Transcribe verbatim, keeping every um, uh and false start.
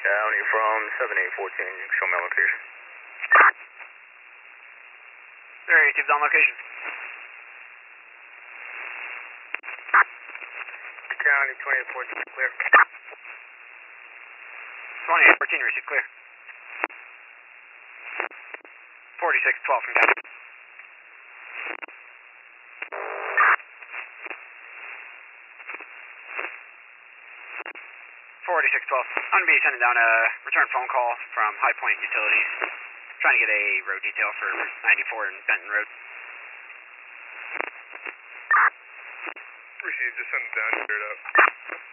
County from seven eight one four, show me location. Area tubes on location. County twenty-eight fourteen, clear. twenty-eight fourteen, receive clear. forty-six twelve from County. forty-six twelve. I'm going to be sending down a return phone call from High Point Utilities. Trying to get a road detail for ninety-four and Benton Road. Received, just send it down, cleared up.